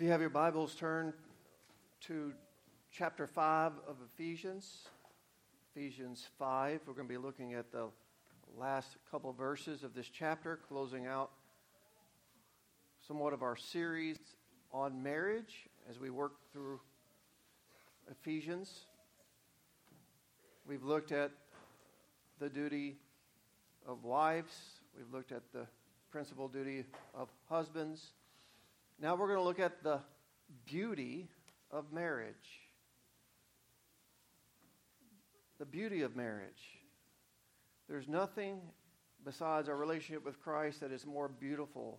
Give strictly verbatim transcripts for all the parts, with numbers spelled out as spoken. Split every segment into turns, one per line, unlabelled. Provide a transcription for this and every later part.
you have your Bibles, turn to chapter five of Ephesians. Ephesians five. We're going to be looking at the last couple of verses of this chapter, closing out somewhat of our series on marriage as we work through Ephesians. We've looked at the duty of wives. We've looked at the principal duty of husbands. Now we're going to look at the beauty of marriage. The beauty of marriage. There's nothing besides our relationship with Christ that is more beautiful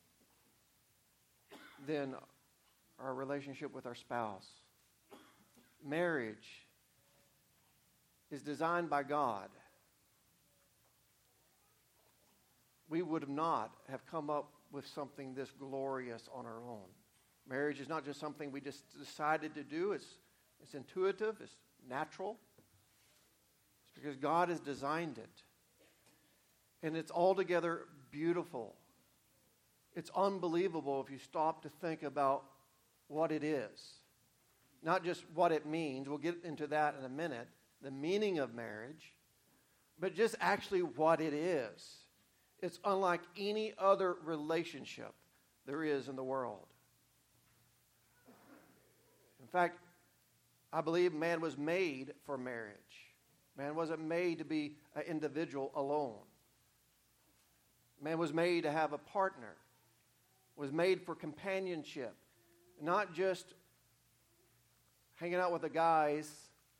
than our relationship with our spouse. Marriage is designed by God. We would not have come up with something this glorious on our own. Marriage is not just something we just decided to do. It's, it's intuitive. It's natural. It's because God has designed it. And it's altogether beautiful. It's unbelievable if you stop to think about what it is. Not just what it means. We'll get into that in a minute. The meaning of marriage. But just actually what it is. It's unlike any other relationship there is in the world. In fact, I believe man was made for marriage. Man wasn't made to be an individual alone. Man was made to have a partner. Was made for companionship. Not just hanging out with the guys.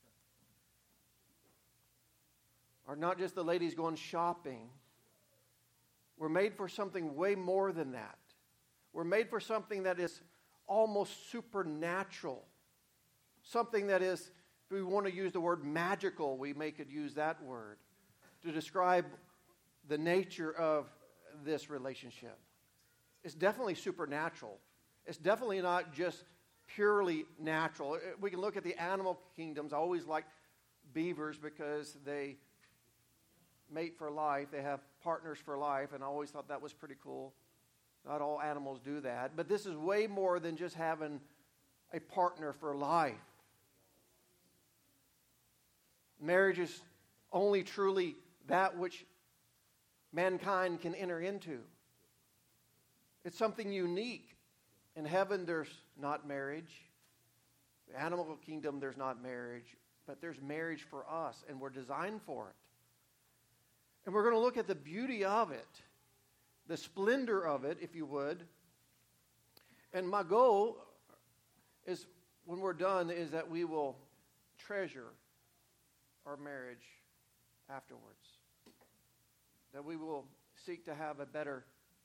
Or not just the ladies going shopping. We're made for something way more than that. We're made for something that is almost supernatural. Something that is, if we want to use the word magical, we may could use that word to describe the nature of this relationship. It's definitely supernatural. It's definitely not just purely natural. We can look at the animal kingdoms. I always like beavers because they mate for life. They have partners for life, and I always thought that was pretty cool. Not all animals do that, but this is way more than just having a partner for life. Marriage is only truly that which mankind can enter into. It's something unique. In heaven, there's not marriage. The animal kingdom, there's not marriage, but there's marriage for us, and we're designed for it. And we're going to look at the beauty of it, the splendor of it, if you would. And my goal is, when we're done, is that we will treasure our marriage afterwards. That we will seek to have a better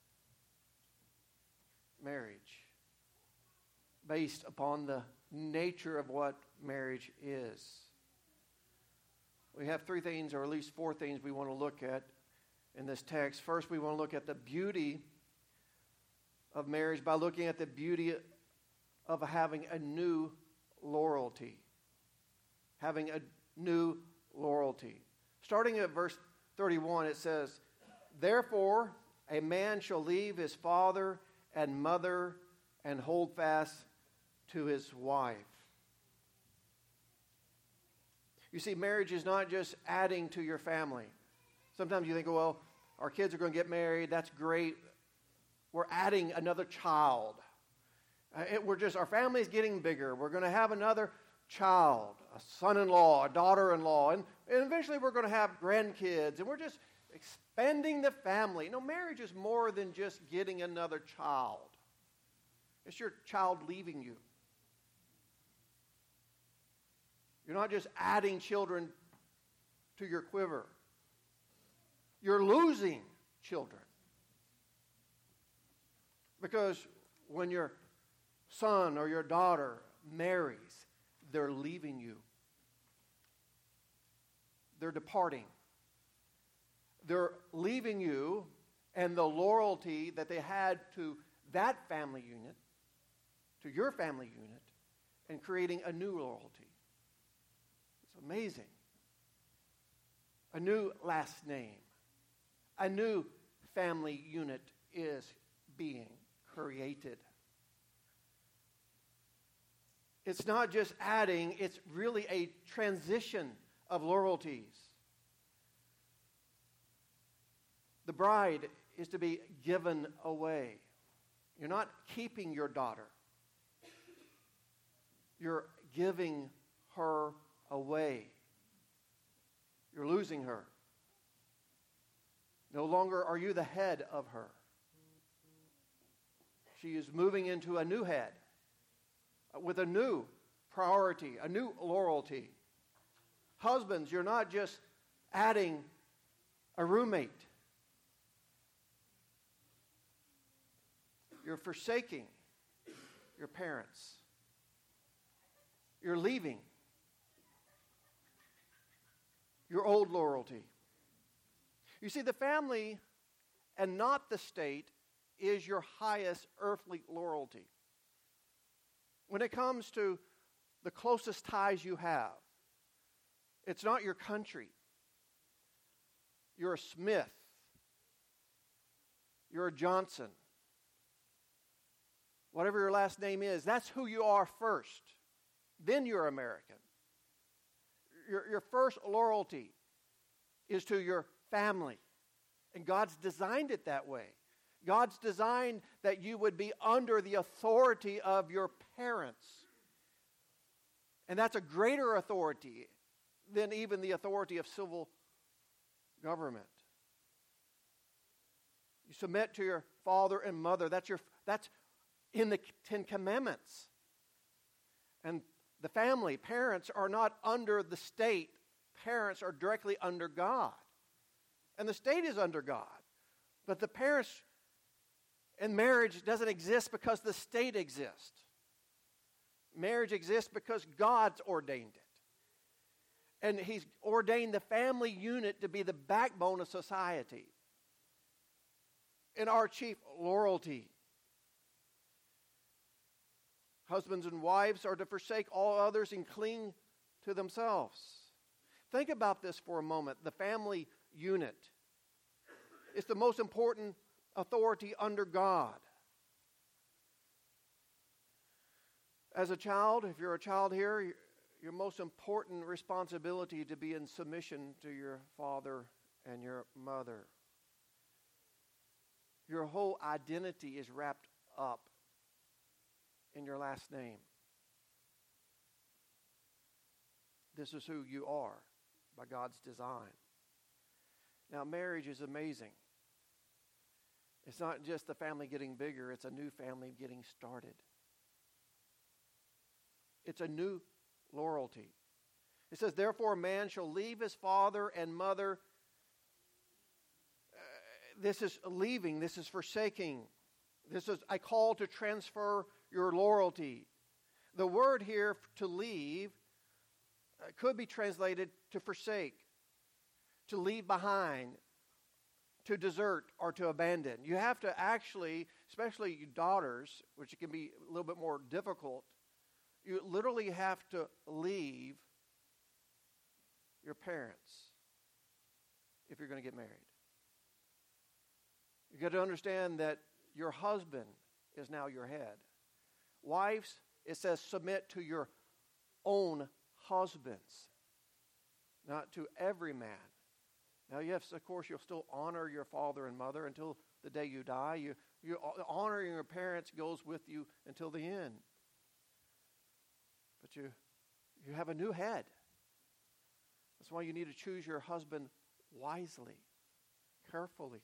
marriage based upon the nature of what marriage is. We have three things, or at least four things we want to look at in this text. First, we want to look at the beauty of marriage by looking at the beauty of having a new loyalty. Having a new loyalty. Starting at verse thirty-one, it says, "Therefore, a man shall leave his father and mother and hold fast to his wife." You see, marriage is not just adding to your family. Sometimes you think, well, our kids are going to get married. That's great. We're adding another child. Uh, it, we're just, our family's getting bigger. We're going to have another child, a son-in-law, a daughter-in-law, and, and eventually we're going to have grandkids, and we're just expanding the family. No, marriage is more than just getting another child. It's your child leaving you. You're not just adding children to your quiver. You're losing children. Because when your son or your daughter marries, they're leaving you. They're departing. They're leaving you, and the loyalty that they had to that family unit, to your family unit, and creating a new loyalty. It's amazing. A new last name. A new family unit is being created. It's not just adding, it's really a transition of loyalties. The bride is to be given away. You're not keeping your daughter. You're giving her away. You're losing her. No longer are you the head of her. She is moving into a new head with a new priority, a new loyalty. Husbands, you're not just adding a roommate. You're forsaking your parents. You're leaving your old loyalty. You see, the family and not the state is your highest earthly loyalty. When it comes to the closest ties you have, it's not your country. You're a Smith. You're a Johnson. Whatever your last name is, that's who you are first. Then you're American. Your, your first loyalty is to your family. And God's designed it that way. God's designed that you would be under the authority of your parents. And that's a greater authority than even the authority of civil government. You submit to your father and mother. That's your that's in the Ten Commandments. And the family, parents are not under the state. Parents are directly under God. And the state is under God. But the parents and marriage doesn't exist because the state exists. Marriage exists because God's ordained it. And He's ordained the family unit to be the backbone of society. And our chief loyalty. Husbands and wives are to forsake all others and cling to themselves. Think about this for a moment. The family unit. It's the most important authority under God. As a child, if you're a child here, your most important responsibility to be in submission to your father and your mother. Your whole identity is wrapped up in your last name. This is who you are by God's design. Now, marriage is amazing. It's not just the family getting bigger, it's a new family getting started. It's a new loyalty. It says, therefore, a man shall leave his father and mother. Uh, this is leaving, this is forsaking. This is a call to transfer your loyalty. The word here, to leave, uh, could be translated to forsake, to leave behind, to desert, or to abandon. You have to actually, especially you daughters, which can be a little bit more difficult, you literally have to leave your parents if you're going to get married. You've got to understand that your husband is now your head. Wives, it says submit to your own husbands, not to every man. Now, yes, of course, you'll still honor your father and mother until the day you die. You, you honoring your parents goes with you until the end. But you, you have a new head. That's why you need to choose your husband wisely, carefully.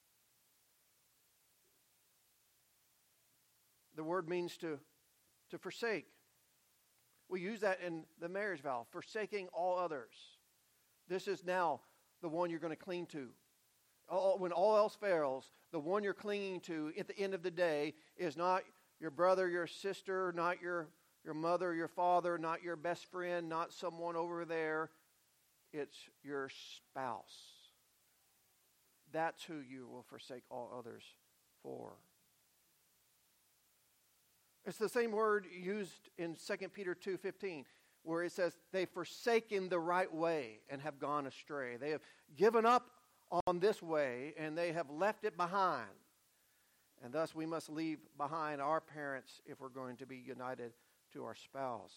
The word means to, to forsake. We use that in the marriage vow, forsaking all others. This is now the one you're going to cling to. All, when all else fails, the one you're clinging to at the end of the day is not your brother, your sister, not your, your mother, your father, not your best friend, not someone over there. It's your spouse. That's who you will forsake all others for. It's the same word used in Second Peter two fifteen, where it says, they've forsaken the right way and have gone astray. They have given up on this way and they have left it behind. And thus we must leave behind our parents if we're going to be united to our spouse.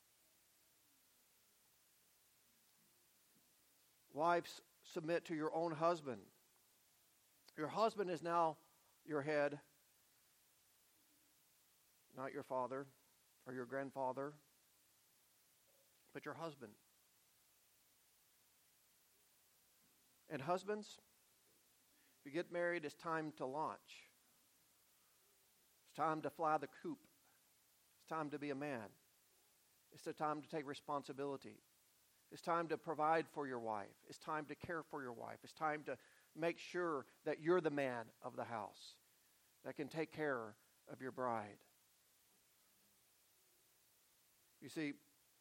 Wives, submit to your own husband. Your husband is now your head, not your father or your grandfather, but your husband. And husbands, if you get married, it's time to launch. It's time to fly the coop. It's time to be a man. It's the time to take responsibility. It's time to provide for your wife. It's time to care for your wife. It's time to make sure that you're the man of the house that can take care of your bride. You see,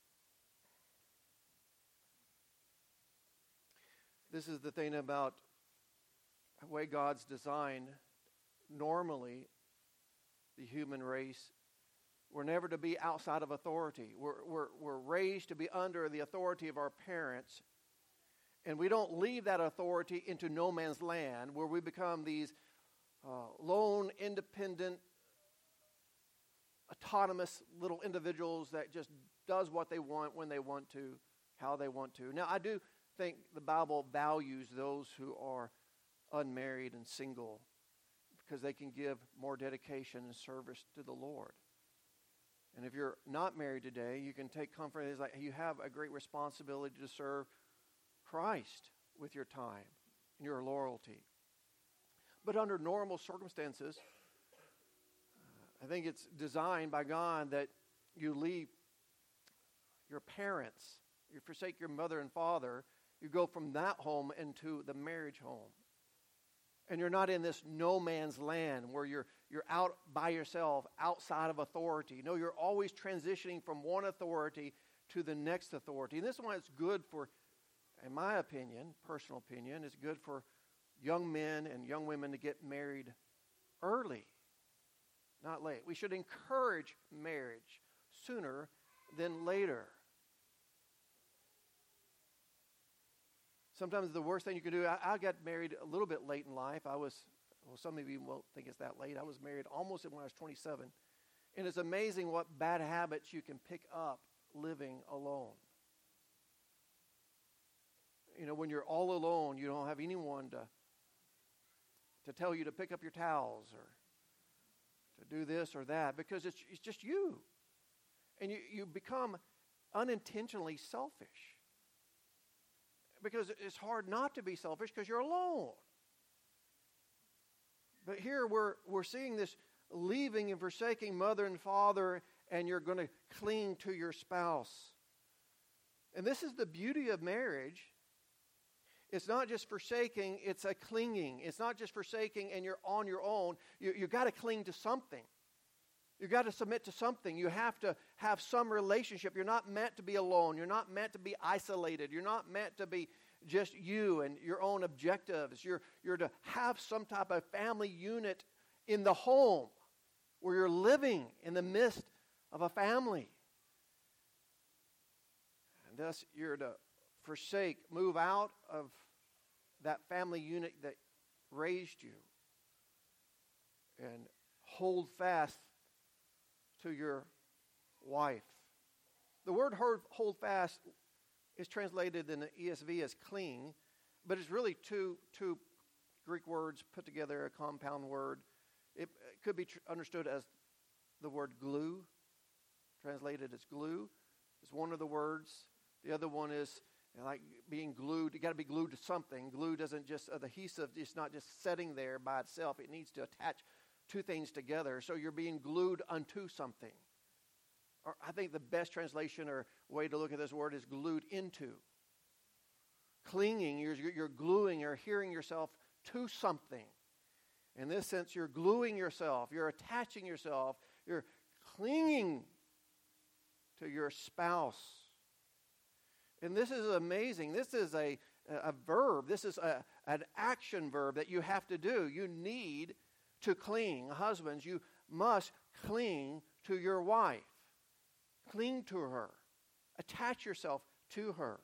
this is the thing about the way God's designed normally the human race. We're never to be outside of authority. We're, we're, we're raised to be under the authority of our parents. And we don't leave that authority into no man's land where we become these uh, lone, independent, autonomous little individuals that just does what they want, when they want to, how they want to. Now, I do think the Bible values those who are unmarried and single because they can give more dedication and service to the Lord. And if you're not married today, you can take comfort. It's like you have a great responsibility to serve Christ with your time and your loyalty. But under normal circumstances, uh, I think it's designed by God that you leave your parents, you forsake your mother and father, you go from that home into the marriage home. And you're not in this no man's land where you're you're out by yourself, outside of authority. No, you're always transitioning from one authority to the next authority. And this is why it's good for, in my opinion, personal opinion, it's good for young men and young women to get married early, not late. We should encourage marriage sooner than later. Sometimes the worst thing you can do, I, I got married a little bit late in life. I was, well, some of you won't think it's that late. I was married almost when I was twenty-seven. And it's amazing what bad habits you can pick up living alone. You know, when you're all alone, you don't have anyone to, to tell you to pick up your towels or to do this or that because it's, it's just you. And you, you become unintentionally selfish. Because it's hard not to be selfish because you're alone. But here we're we're seeing this leaving and forsaking mother and father, and you're going to cling to your spouse. And this is the beauty of marriage. It's not just forsaking, it's a clinging. It's not just forsaking and you're on your own. You, you've got to cling to something. You've got to submit to something. You have to have some relationship. You're not meant to be alone. You're not meant to be isolated. You're not meant to be just you and your own objectives. You're, you're to have some type of family unit in the home where you're living in the midst of a family. And thus you're to forsake, move out of that family unit that raised you and hold fast to your wife. The word hold fast is translated in the E S V as cling, but it's really two, two Greek words put together, a compound word. It, it could be tr- understood as the word glue, translated as glue. It's one of the words. The other one is you know, like being glued. You got to be glued to something. Glue doesn't just, uh, the adhesive is not just setting there by itself. It needs to attach two things together. So you're being glued unto something. Or I think the best translation or way to look at this word is glued into. Clinging, you're, you're gluing, you're adhering yourself to something. In this sense, you're gluing yourself, you're attaching yourself, you're clinging to your spouse. And this is amazing. This is a, a verb. This is a, an action verb that you have to do. You need to cling. Husbands, you must cling to your wife. Cling to her. Attach yourself to her.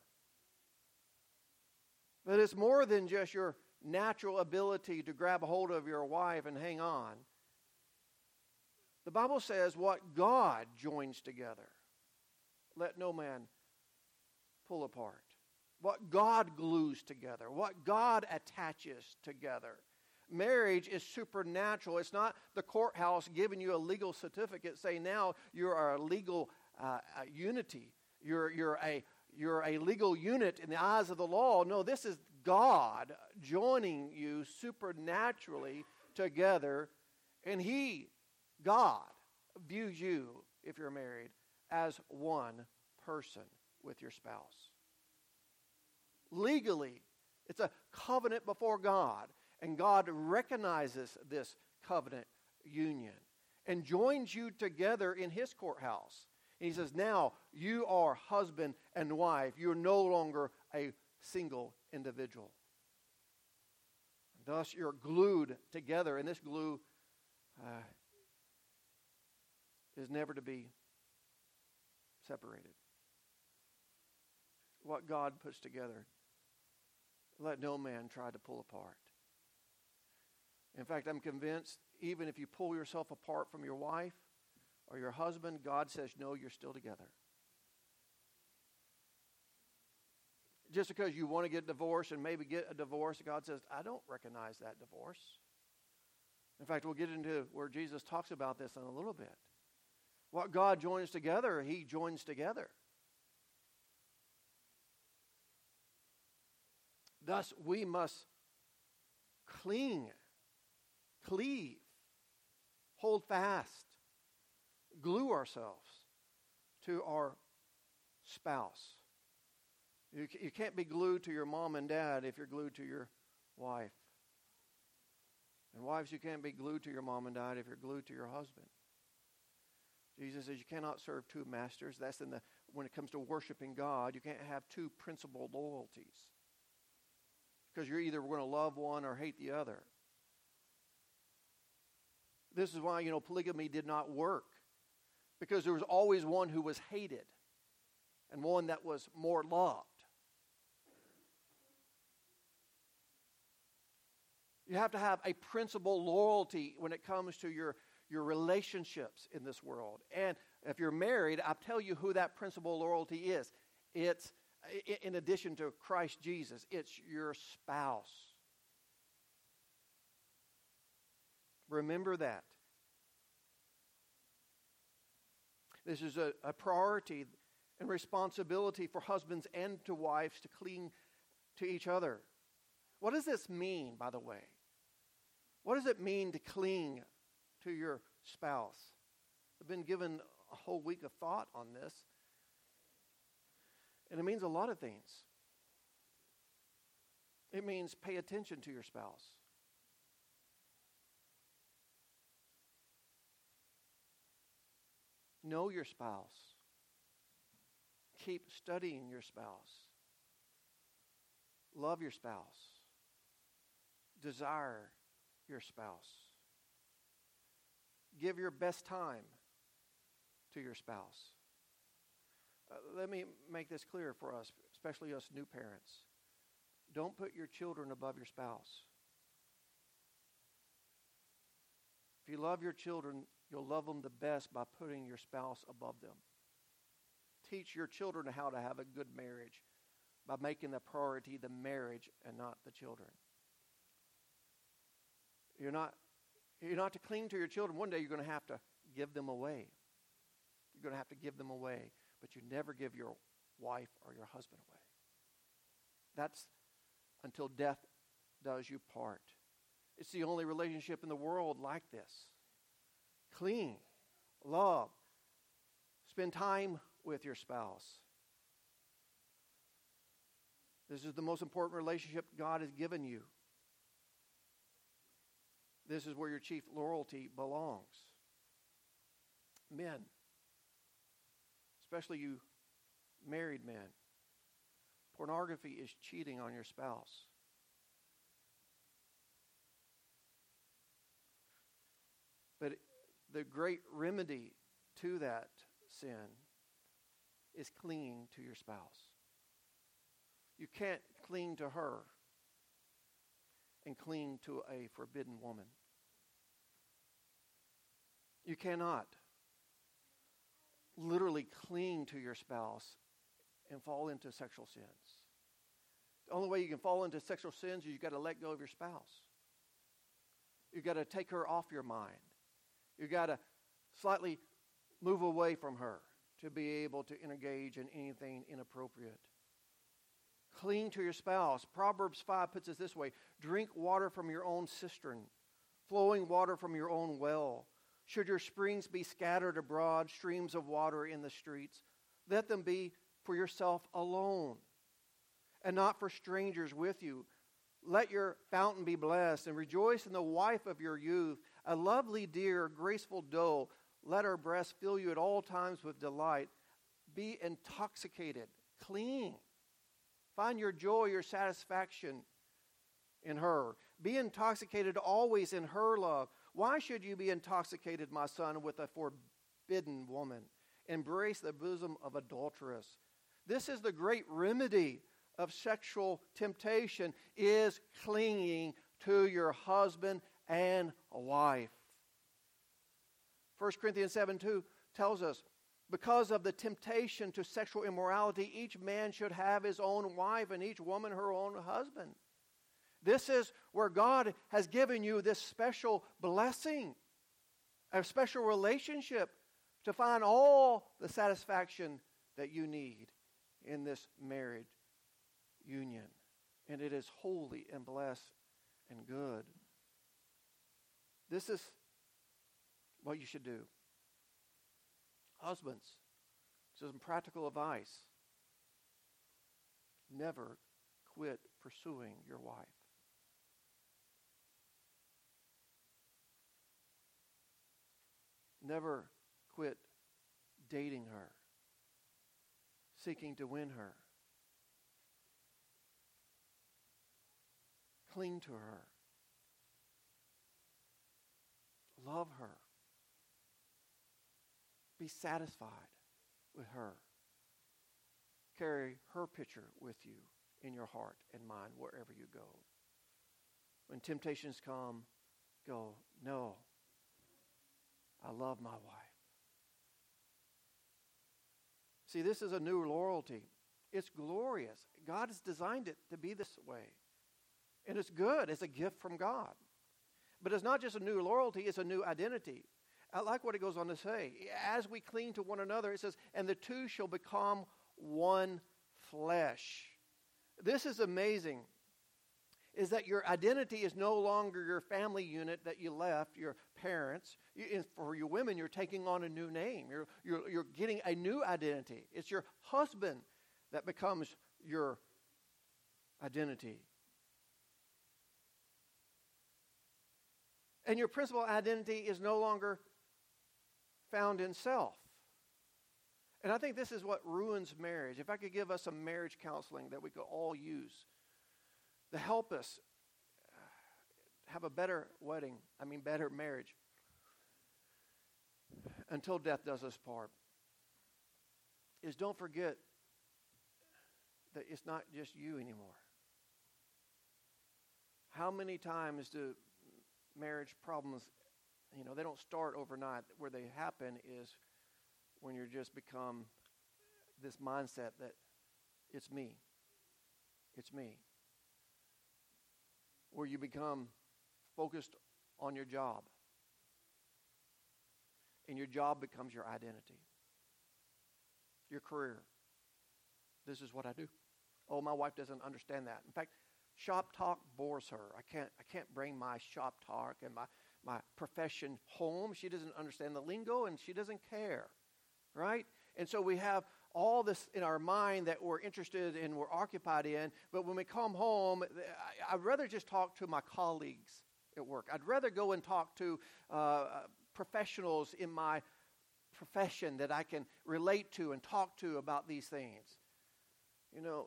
But it's more than just your natural ability to grab a hold of your wife and hang on. The Bible says what God joins together, let no man pull apart. What God glues together, what God attaches together. Marriage is supernatural. It's not the courthouse giving you a legal certificate saying now you are a legal uh, uh, unity. You're, you're, a, you're a legal unit in the eyes of the law. No, this is God joining you supernaturally together. And He, God, views you, if you're married, as one person with your spouse. Legally, it's a covenant before God. And God recognizes this covenant union and joins you together in His courthouse. And He says, now you are husband and wife. You're no longer a single individual. Thus, you're glued together. And this glue uh, is never to be separated. What God puts together, let no man try to pull apart. In fact, I'm convinced even if you pull yourself apart from your wife or your husband, God says, no, you're still together. Just because you want to get divorced and maybe get a divorce, God says, I don't recognize that divorce. In fact, we'll get into where Jesus talks about this in a little bit. What God joins together, He joins together. Thus, we must cling, cleave, hold fast, glue ourselves to our spouse. You, you can't be glued to your mom and dad if you're glued to your wife. And wives, you can't be glued to your mom and dad if you're glued to your husband. Jesus says you cannot serve two masters. That's in the when it comes to worshiping God, you can't have two principal loyalties. Because you're either going to love one or hate the other. This is why, you know, polygamy did not work. Because there was always one who was hated and one that was more loved. You have to have a principal loyalty when it comes to your, your relationships in this world. And if you're married, I'll tell you who that principal loyalty is. It's, in addition to Christ Jesus, it's your spouse. Remember that. This is a, a priority and responsibility for husbands and to wives to cling to each other. What does this mean, by the way? What does it mean to cling to your spouse? I've been given a whole week of thought on this. And it means a lot of things. It means pay attention to your spouse. Know your spouse. Keep studying your spouse. Love your spouse. Desire your spouse. Give your best time to your spouse. Uh, let me make this clear for us, especially us new parents. Don't put your children above your spouse. If you love your children, you'll love them the best by putting your spouse above them. Teach your children how to have a good marriage by making the priority the marriage and not the children. You're not, you're not to cling to your children. One day you're going to have to give them away. You're going to have to give them away. But you never give your wife or your husband away. That's until death does you part. It's the only relationship in the world like this. Cling, love, spend time with your spouse. This is the most important relationship God has given you. This is where your chief loyalty belongs. Men, especially you married men, pornography is cheating on your spouse. But the great remedy to that sin is clinging to your spouse. You can't cling to her and cling to a forbidden woman. You cannot literally cling to your spouse and fall into sexual sins. The only way you can fall into sexual sins is you've got to let go of your spouse. You've got to take her off your mind. You've got to slightly move away from her to be able to engage in anything inappropriate. Cling to your spouse. Proverbs five puts it this way: drink water from your own cistern, flowing water from your own well. Should your springs be scattered abroad, streams of water in the streets, let them be for yourself alone, and not for strangers with you. Let your fountain be blessed, and rejoice in the wife of your youth, a lovely deer, graceful doe. Let her breast fill you at all times with delight. Be intoxicated, clean. Find your joy, your satisfaction in her. Be intoxicated always in her love. Why should you be intoxicated, my son, with a forbidden woman? Embrace the bosom of adulteress. This is the great remedy of sexual temptation, is clinging to your husband and wife. First Corinthians seven two tells us, because of the temptation to sexual immorality, each man should have his own wife and each woman her own husband. This is where God has given you this special blessing, a special relationship to find all the satisfaction that you need in this marriage union. And it is holy and blessed and good. This is what you should do. Husbands, some practical advice. Never quit pursuing your wife. Never quit dating her, seeking to win her. Cling to her. Love her. Be satisfied with her. Carry her picture with you in your heart and mind wherever you go. When temptations come, go, no, I love my wife. See, this is a new loyalty. It's glorious. God has designed it to be this way. And it's good. It's a gift from God. But it's not just a new loyalty, it's a new identity. I like what it goes on to say. As we cling to one another, it says, and the two shall become one flesh. This is amazing, is that your identity is no longer your family unit that you left, your parents. You, for you women, you're taking on a new name. You're, you're, you're getting a new identity. It's your husband that becomes your identity. And your principal identity is no longer found in self. And I think this is what ruins marriage. If I could give us some marriage counseling that we could all use to help us have a better wedding, I mean better marriage, until death does us part, is don't forget that it's not just you anymore. How many times do marriage problems, you know, they don't start overnight. Where they happen is when you just become this mindset that it's me. It's me. Where you become focused on your job. And your job becomes your identity. Your career. This is what I do. Oh, my wife doesn't understand that. In fact, shop talk bores her. I can't I can't bring my shop talk and my, my profession home. She doesn't understand the lingo and she doesn't care. Right? And so we have all this in our mind that we're interested in, we're occupied in, but when we come home, I'd rather just talk to my colleagues at work. I'd rather go and talk to uh, professionals in my profession that I can relate to and talk to about these things. You know,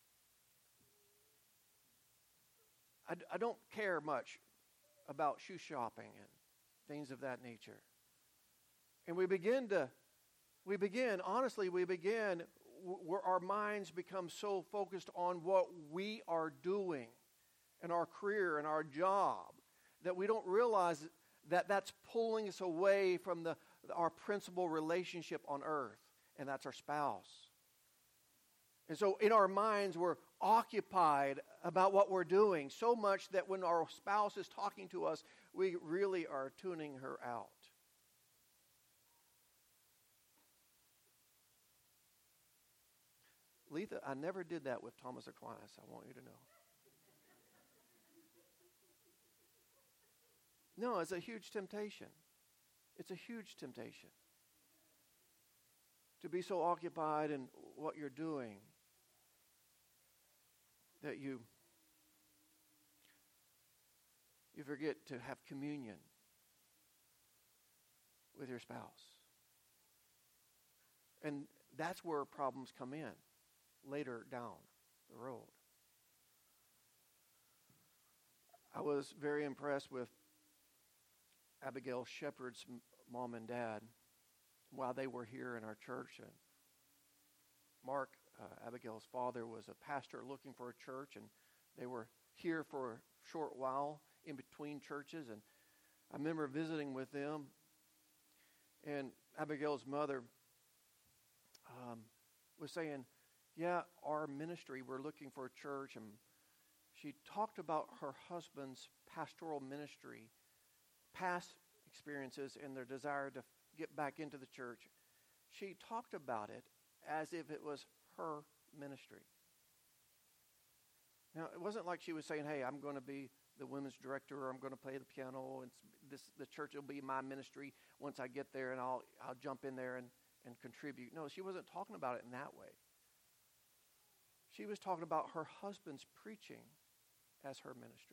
I, I don't care much about shoe shopping and things of that nature. And we begin to, we begin, honestly, we begin w- where our minds become so focused on what we are doing in our career and our job that we don't realize that that's pulling us away from the, our principal relationship on earth, and that's our spouse. And so in our minds, we're occupied about what we're doing so much that when our spouse is talking to us, we really are tuning her out. Letha, I never did that with Thomas Aquinas, I want you to know. No, it's a huge temptation. It's a huge temptation to be so occupied in what you're doing that you you forget to have communion with your spouse. And that's where problems come in later down the road. I was very impressed with Abigail Shepard's mom and dad while they were here in our church. And Mark, uh, Abigail's father, was a pastor looking for a church, and they were here for a short while in between churches. And I remember visiting with them, and Abigail's mother um, was saying, yeah, our ministry, we're looking for a church. And she talked about her husband's pastoral ministry, past experiences, and their desire to get back into the church. She talked about it as if it was her ministry. Now, it wasn't like she was saying, hey, I'm going to be the women's director, or I'm going to play the piano, and this the church will be my ministry once I get there, and I'll I'll jump in there and, and contribute. No, she wasn't talking about it in that way. She was talking about her husband's preaching as her ministry.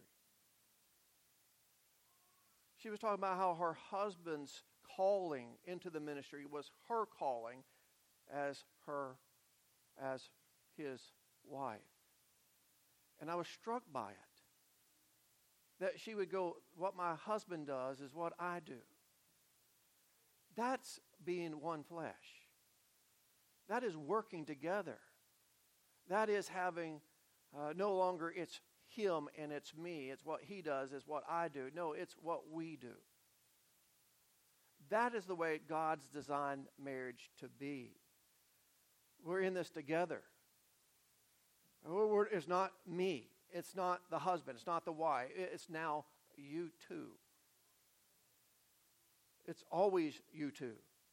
She was talking about how her husband's calling into the ministry was her calling as her, as his wife. And I was struck by it. That she would go, what my husband does is what I do. That's being one flesh. That is working together. That is having, uh, no longer it's him and it's me. It's what he does is what I do. No, it's what we do. That is the way God's designed marriage to be. We're in this together. It's not me. It's not the husband. It's not the wife. It's now you two. It's always you two.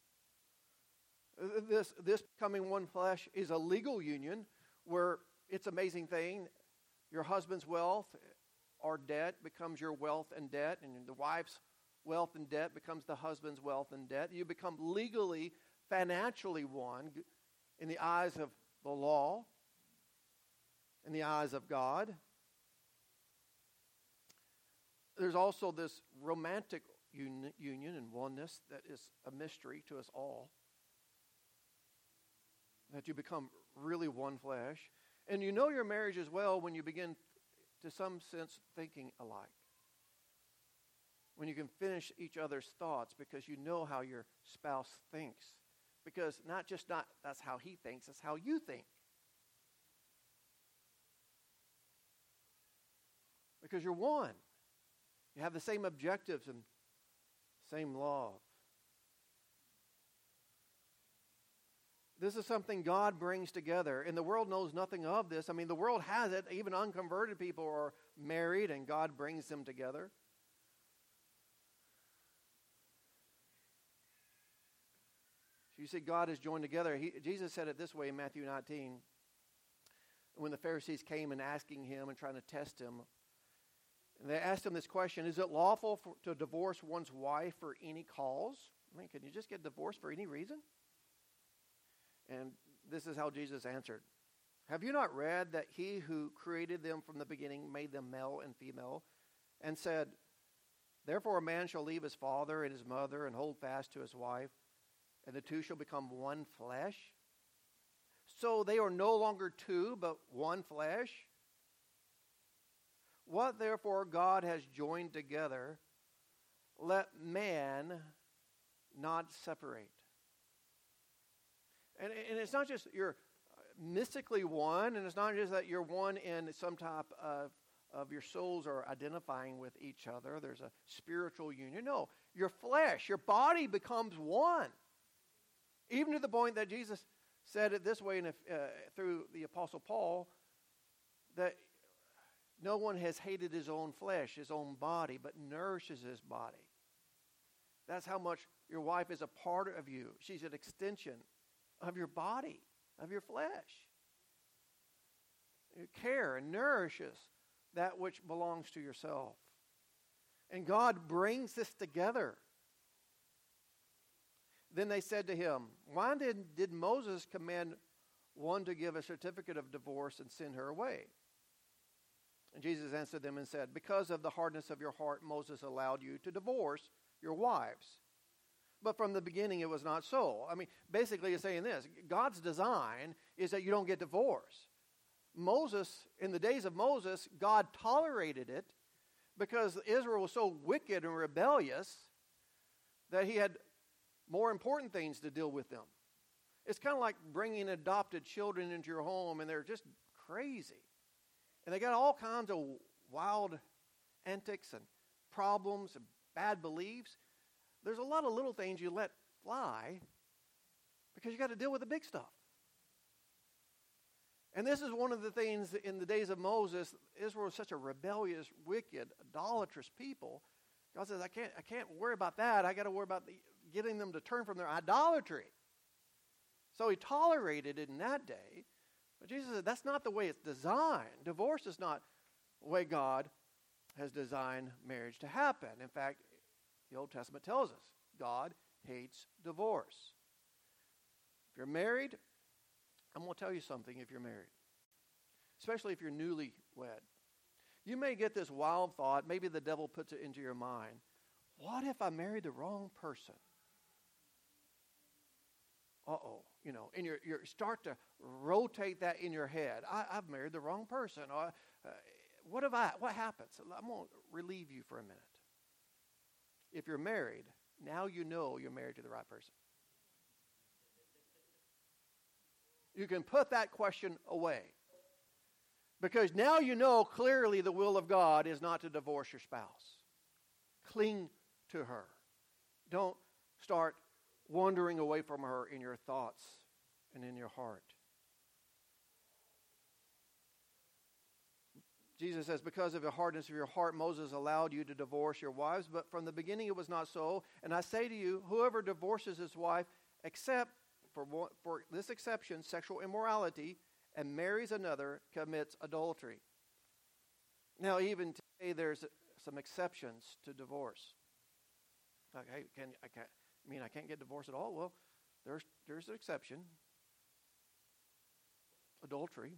This, this becoming one flesh is a legal union where it's an amazing thing. Your husband's wealth or debt becomes your wealth and debt, and the wife's wealth and debt becomes the husband's wealth and debt. You become legally, financially one in the eyes of the law, in the eyes of God. There's also this romantic uni- union and oneness that is a mystery to us all. That you become really one flesh. And you know your marriage as well when you begin, to some sense, thinking alike. When you can finish each other's thoughts because you know how your spouse thinks. Because not just not that's how he thinks, that's how you think. Because you're one. You have the same objectives and same love. This is something God brings together, and the world knows nothing of this. I mean, the world has it. Even unconverted people are married, and God brings them together. So you see, God is joined together. He, Jesus said it this way in Matthew nineteen. When the Pharisees came and asking him and trying to test him, and they asked him this question, is it lawful for, to divorce one's wife for any cause? I mean, can you just get divorced for any reason? And this is how Jesus answered. Have you not read that he who created them from the beginning made them male and female, and said, therefore a man shall leave his father and his mother and hold fast to his wife, and the two shall become one flesh? So they are no longer two, but one flesh? What therefore God has joined together, let man not separate. And, and it's not just you're mystically one, and it's not just that you're one in some type of, of your souls are identifying with each other. There's a spiritual union. No, your flesh, your body becomes one. Even to the point that Jesus said it this way in, uh, through the Apostle Paul, that no one has hated his own flesh, his own body, but nourishes his body. That's how much your wife is a part of you. She's an extension of your body, of your flesh. You care and nourishes that which belongs to yourself. And God brings this together. Then they said to him, why did, did Moses command one to give a certificate of divorce and send her away? And Jesus answered them and said, because of the hardness of your heart, Moses allowed you to divorce your wives. But from the beginning, it was not so. I mean, basically, he's saying this. God's design is that you don't get divorced. Moses, in the days of Moses, God tolerated it because Israel was so wicked and rebellious that he had more important things to deal with them. It's kind of like bringing adopted children into your home, and they're just crazy. And they got all kinds of wild antics and problems and bad beliefs. There's a lot of little things you let fly because you got to deal with the big stuff. And this is one of the things in the days of Moses. Israel was such a rebellious, wicked, idolatrous people. God says, I can't, I can't worry about that. I got to worry about the, getting them to turn from their idolatry. So he tolerated it in that day. But Jesus said, that's not the way it's designed. Divorce is not the way God has designed marriage to happen. In fact, the Old Testament tells us God hates divorce. If you're married, I'm going to tell you something if you're married, especially if you're newly wed. You may get this wild thought, maybe the devil puts it into your mind. What if I married the wrong person? Uh-oh, you know, and you you start to rotate that in your head. I, I've married the wrong person. Or, uh, what have I? What happens? I'm going to relieve you for a minute. If you're married, now you know you're married to the right person. You can put that question away. Because now you know clearly the will of God is not to divorce your spouse. Cling to her. Don't start wandering away from her in your thoughts and in your heart. Jesus says, because of the hardness of your heart, Moses allowed you to divorce your wives, but from the beginning it was not so. And I say to you, whoever divorces his wife, except for, for this exception, sexual immorality, and marries another, commits adultery. Now, even today, there's some exceptions to divorce. Like, hey, can I can't, I mean, I can't get divorced at all? Well, there's there's an exception. Adultery.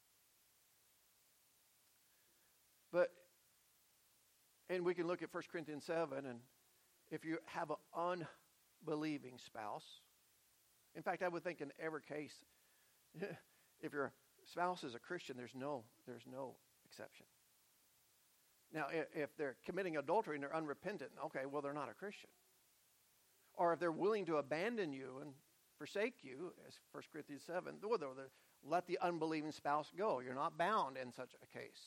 But, and we can look at First Corinthians seven, and if you have an unbelieving spouse, in fact, I would think in every case, if your spouse is a Christian, there's no there's no exception. Now, if, if they're committing adultery and they're unrepentant, okay, well, they're not a Christian. Or if they're willing to abandon you and forsake you, as First Corinthians seven, well, let the unbelieving spouse go. You're not bound in such a case.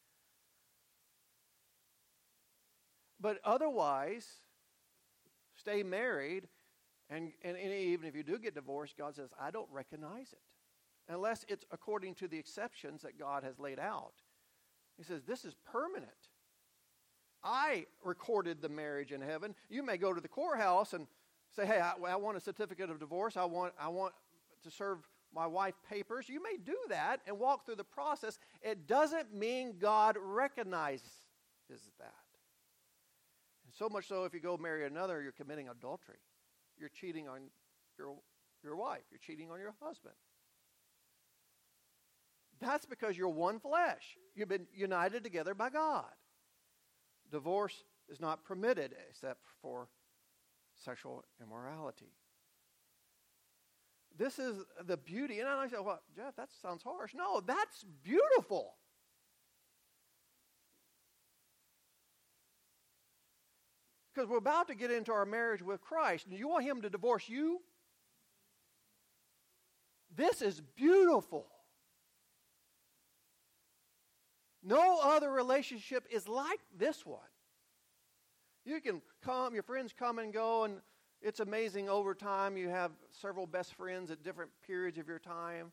But otherwise, stay married, and, and, and even if you do get divorced, God says, I don't recognize it. Unless it's according to the exceptions that God has laid out. He says, this is permanent. I recorded the marriage in heaven. You may go to the courthouse and say, hey, I, I want a certificate of divorce. I want, I want to serve my wife papers. You may do that and walk through the process. It doesn't mean God recognizes that. And so much so, if you go marry another, you're committing adultery. You're cheating on your, your wife. You're cheating on your husband. That's because you're one flesh. You've been united together by God. Divorce is not permitted except for sexual immorality. This is the beauty. And I say, well, Jeff, that sounds harsh. No, that's beautiful. Because we're about to get into our marriage with Christ. And you want him to divorce you? This is beautiful. No other relationship is like this one. You can come, your friends come and go, and it's amazing over time. You have several best friends at different periods of your time.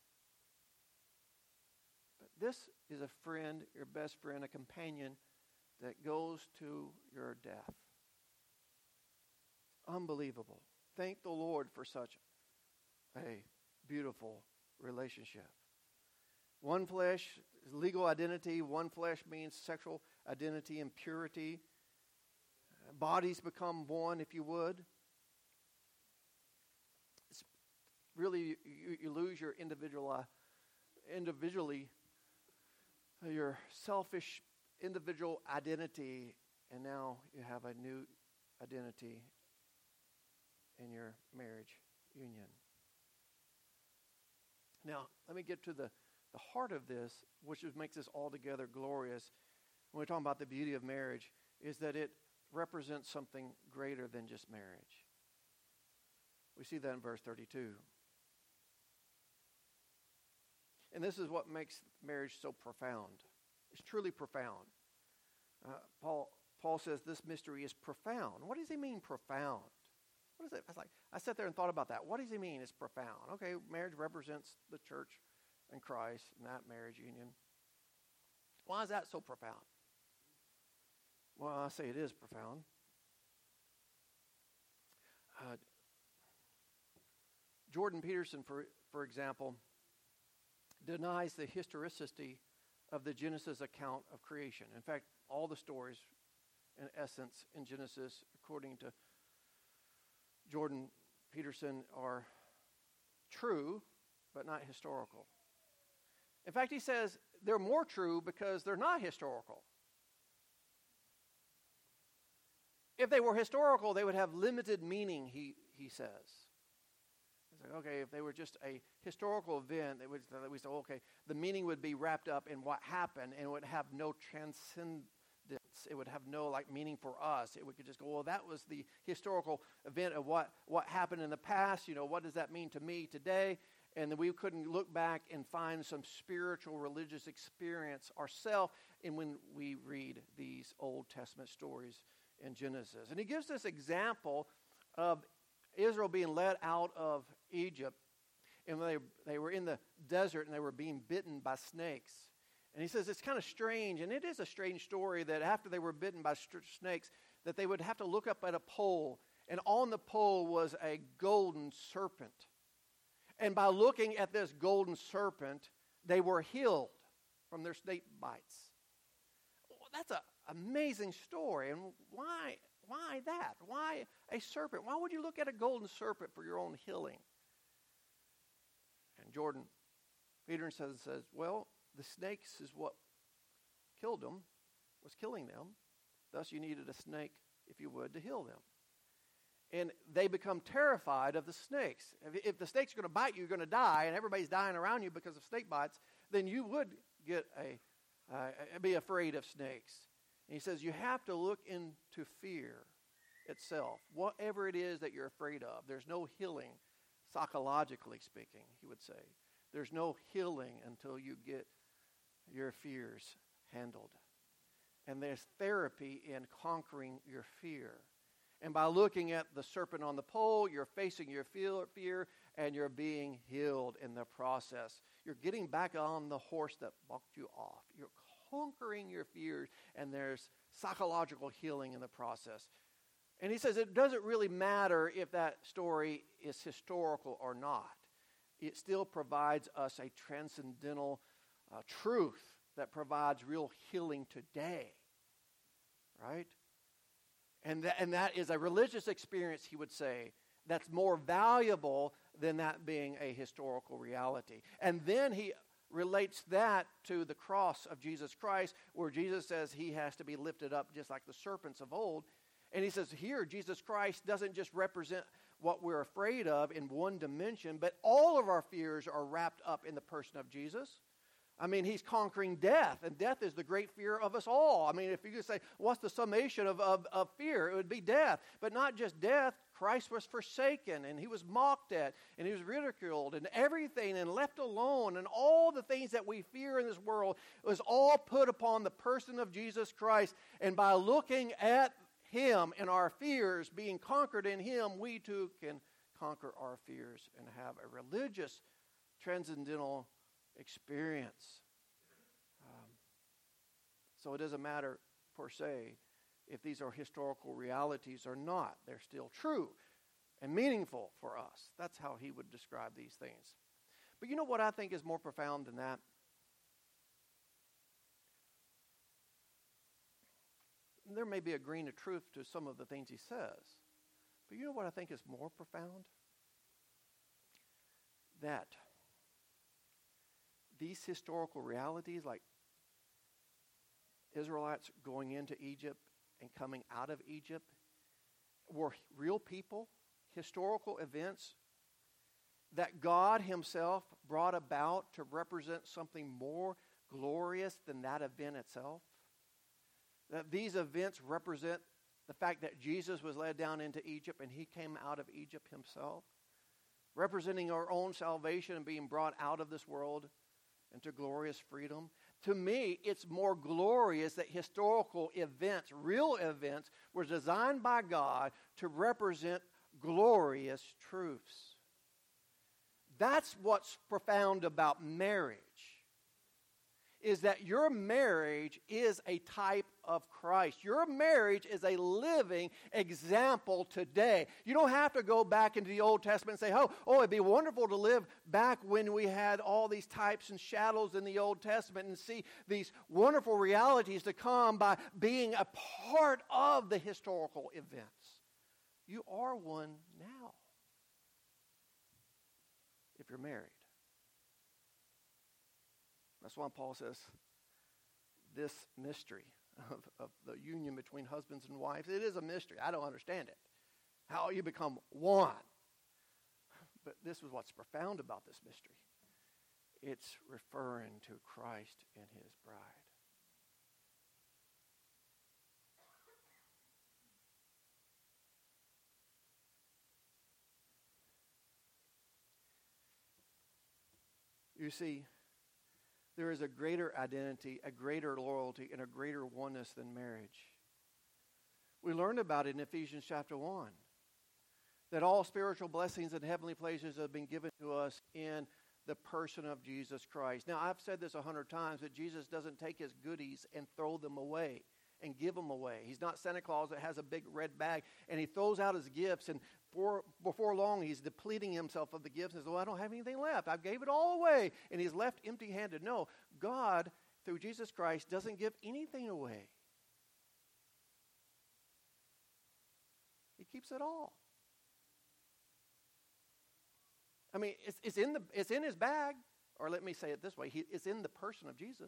But this is a friend, your best friend, a companion that goes to your death. Unbelievable. Thank the Lord for such a beautiful relationship. One flesh is legal identity. One flesh means sexual identity and purity. Bodies become one, if you would. It's really, you, you lose your individual, uh, individually, uh, your selfish individual identity, and now you have a new identity in your marriage union. Now, let me get to the, the heart of this, which is, makes this altogether glorious. When we're talking about the beauty of marriage, is that it represents something greater than just marriage. We see that in verse thirty-two. And this is what makes marriage so profound. It's truly profound. Uh, Paul Paul says this mystery is profound. What does he mean, profound? What is it? I was like, I sat there and thought about that. What does he mean it's profound? Okay, marriage represents the church and Christ and that marriage union. Why is that so profound? Well, I say it is profound. Uh, Jordan Peterson, for, for example, denies the historicity of the Genesis account of creation. In fact, all the stories, in essence, in Genesis, according to Jordan Peterson, are true, but not historical. In fact, he says they're more true because they're not historical. If they were historical, they would have limited meaning, he, he says. It's like, okay, if they were just a historical event, they would, we say, okay, the meaning would be wrapped up in what happened, and it would have no transcendence. It would have no like meaning for us. It would could just go, well, that was the historical event of what, what happened in the past. You know, what does that mean to me today? And then we couldn't look back and find some spiritual religious experience ourselves in when we read these Old Testament stories in Genesis. And he gives this example of Israel being led out of Egypt, and they, they were in the desert and they were being bitten by snakes. And he says it's kind of strange, and it is a strange story, that after they were bitten by st- snakes, that they would have to look up at a pole, and on the pole was a golden serpent. And by looking at this golden serpent, they were healed from their snake bites. Well, that's an amazing story. And why, why that? Why a serpent? Why would you look at a golden serpent for your own healing? And Jordan Peterson says, says, well, the snakes is what killed them, was killing them. Thus you needed a snake, if you would, to heal them. And they become terrified of the snakes. If, if the snake's going to bite you, you're going to die, and everybody's dying around you because of snake bites, then you would get a uh, be afraid of snakes. And he says you have to look into fear itself, whatever it is that you're afraid of. There's no healing, psychologically speaking, he would say. There's no healing until you get your fears handled. And there's therapy in conquering your fear. And by looking at the serpent on the pole, you're facing your fear and you're being healed in the process. You're getting back on the horse that bucked you off. You're conquering your fears, and there's psychological healing in the process. And he says it doesn't really matter if that story is historical or not. It still provides us a transcendental uh, truth that provides real healing today. Right? And that, and that is a religious experience, he would say, that's more valuable than that being a historical reality. And then he relates that to the cross of Jesus Christ, where Jesus says he has to be lifted up just like the serpents of old. And he says here, Jesus Christ doesn't just represent what we're afraid of in one dimension, but all of our fears are wrapped up in the person of Jesus. I mean, he's conquering death, and death is the great fear of us all. I mean, if you could say, what's the summation of, of, of fear? It would be death. But not just death. Christ was forsaken, and he was mocked at, and he was ridiculed, and everything, and left alone, and all the things that we fear in this world was all put upon the person of Jesus Christ. And by looking at him and our fears being conquered in him, we too can conquer our fears and have a religious, transcendental experience. Um, so it doesn't matter per se if these are historical realities or not. They're still true and meaningful for us. That's how he would describe these things. But you know what I think is more profound than that? There may be a grain of truth to some of the things he says. But you know what I think is more profound? That these historical realities, like Israelites going into Egypt and coming out of Egypt, were real people, historical events that God himself brought about to represent something more glorious than that event itself. That these events represent the fact that Jesus was led down into Egypt and he came out of Egypt himself, representing our own salvation and being brought out of this world into glorious freedom. To me, it's more glorious that historical events, real events, were designed by God to represent glorious truths. That's what's profound about marriage, is that your marriage is a type of Christ. Your marriage is a living example today. You don't have to go back into the Old Testament and say, oh, oh, it'd be wonderful to live back when we had all these types and shadows in the Old Testament and see these wonderful realities to come by being a part of the historical events. You are one now, if you're married. That's why Paul says this mystery of, of the union between husbands and wives, it is a mystery. I don't understand it. How you become one. But this is what's profound about this mystery. It's referring to Christ and his bride. You see, there is a greater identity, a greater loyalty, and a greater oneness than marriage. We learned about it in Ephesians chapter one. That all spiritual blessings in heavenly places have been given to us in the person of Jesus Christ. Now, I've said this a hundred times, that Jesus doesn't take his goodies and throw them away and give them away. He's not Santa Claus that has a big red bag and he throws out his gifts, and for, before long he's depleting himself of the gifts and says, well, I don't have anything left. I gave it all away, and he's left empty-handed. No, God, through Jesus Christ, doesn't give anything away. He keeps it all. I mean, it's, it's, in, the, it's in his bag, or let me say it this way, he, it's in the person of Jesus.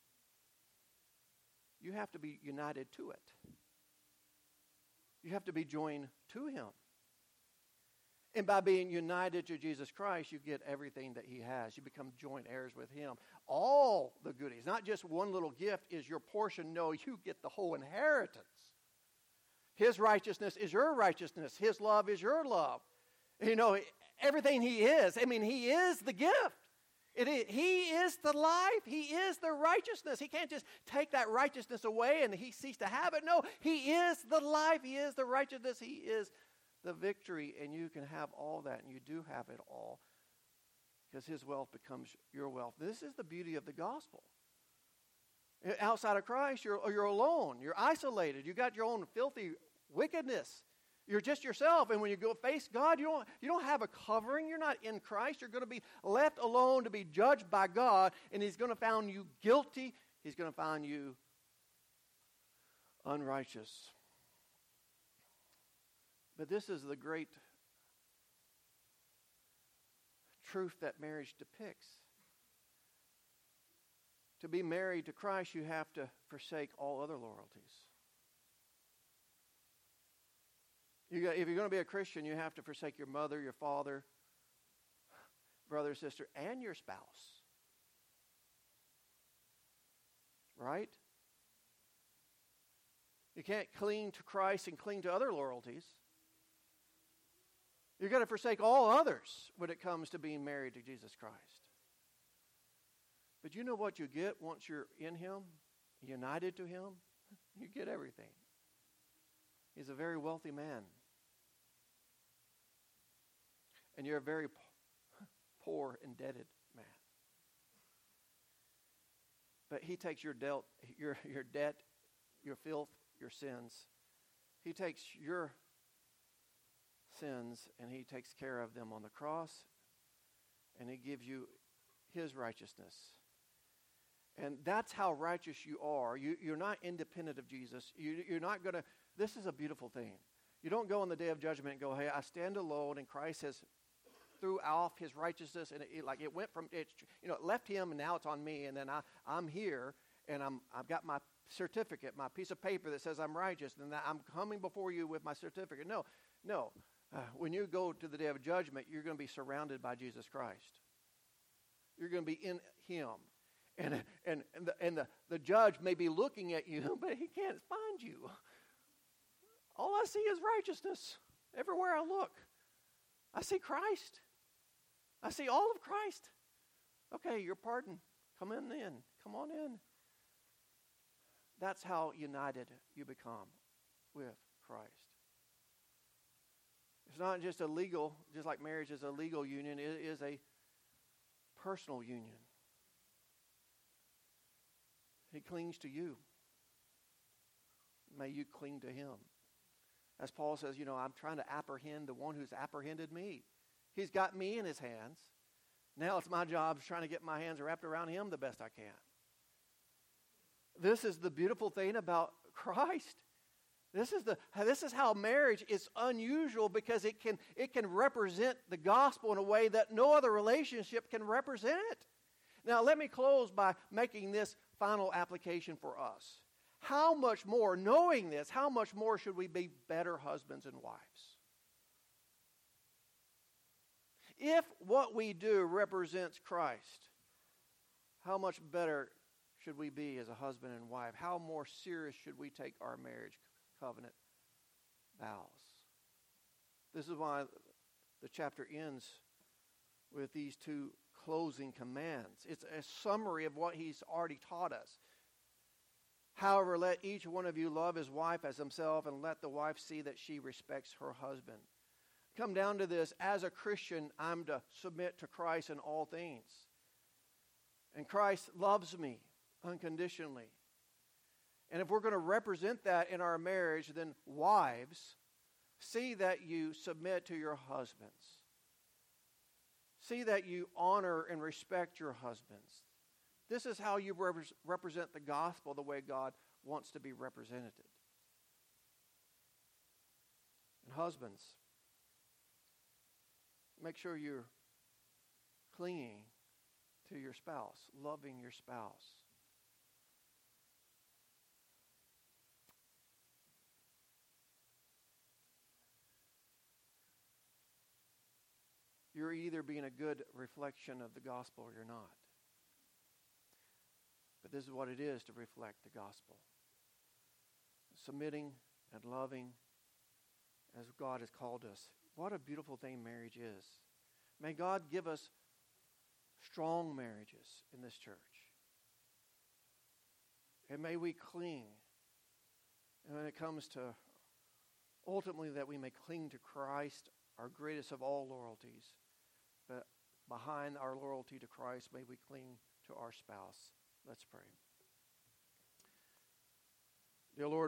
You have to be united to it. You have to be joined to him. And by being united to Jesus Christ, you get everything that he has. You become joint heirs with him. All the goodies, not just one little gift is your portion. No, you get the whole inheritance. His righteousness is your righteousness. His love is your love. You know, everything he is. I mean, he is the gift. It is, he is the life. He is the righteousness. He can't just take that righteousness away and he cease to have it. No, he is the life. He is the righteousness. He is the victory, and you can have all that, and you do have it all, because his wealth becomes your wealth. This is the beauty of the gospel. Outside of Christ, you're, you're alone. You're isolated. You got your own filthy wickedness. You're just yourself, and when you go face God, you don't, you don't have a covering. You're not in Christ. You're going to be left alone to be judged by God, and he's going to find you guilty. He's going to find you unrighteous. But this is the great truth that marriage depicts. To be married to Christ, you have to forsake all other loyalties. You got, if you're going to be a Christian, you have to forsake your mother, your father, brother, sister, and your spouse. Right? You can't cling to Christ and cling to other loyalties. You've got to forsake all others when it comes to being married to Jesus Christ. But you know what you get once you're in Him, united to Him? You get everything. He's a very wealthy man. And you're a very poor, indebted man. But He takes your debt, your, your debt, your filth, your sins. He takes your sins and He takes care of them on the cross, and He gives you His righteousness. And that's how righteous you are. You, you're not independent of Jesus. You, you're not going to, this is a beautiful thing. You don't go on the day of judgment and go, hey, I stand alone and Christ has threw off His righteousness, and it, it, like it went from, it, you know, it left Him and now it's on me, and then I, I'm here and I'm, I've got my certificate, my piece of paper that says I'm righteous, and that I'm coming before you with my certificate. No, no. Uh, when you go to the day of judgment, you're going to be surrounded by Jesus Christ. You're going to be in Him. And, and, and, the, and the, the judge may be looking at you, but he can't find you. All I see is righteousness everywhere I look. I see Christ. I see all of Christ. Okay, you're pardoned. Come in then. Come on in. That's how united you become with Christ. It's not just a legal, just like marriage is a legal union, it is a personal union. He clings to you. May you cling to Him. As Paul says, you know, I'm trying to apprehend the one who's apprehended me. He's got me in His hands. Now it's my job trying to get my hands wrapped around Him the best I can. This is the beautiful thing about Christ. This is the this is how marriage is unusual, because it can it can represent the gospel in a way that no other relationship can represent it. Now let me close by making this final application for us. How much more, knowing this, how much more should we be better husbands and wives? If what we do represents Christ, how much better should we be as a husband and wife? How more serious should we take our marriage covenant vows? This is why the chapter ends with these two closing commands. It's a summary of what he's already taught us. However, let each one of you love his wife as himself, and let the wife see that she respects her husband. Come down to this, as a Christian, I'm to submit to Christ in all things. And Christ loves me unconditionally. And if we're going to represent that in our marriage, then wives, see that you submit to your husbands. See that you honor and respect your husbands. This is how you rep- represent the gospel the way God wants to be represented. And husbands, make sure you're clinging to your spouse, loving your spouse. You're either being a good reflection of the gospel or you're not. But this is what it is to reflect the gospel. Submitting and loving as God has called us. What a beautiful thing marriage is. May God give us strong marriages in this church. And may we cling. And when it comes to ultimately that we may cling to Christ, our greatest of all loyalties. But behind our loyalty to Christ, may we cling to our spouse. Let's pray. Dear Lord,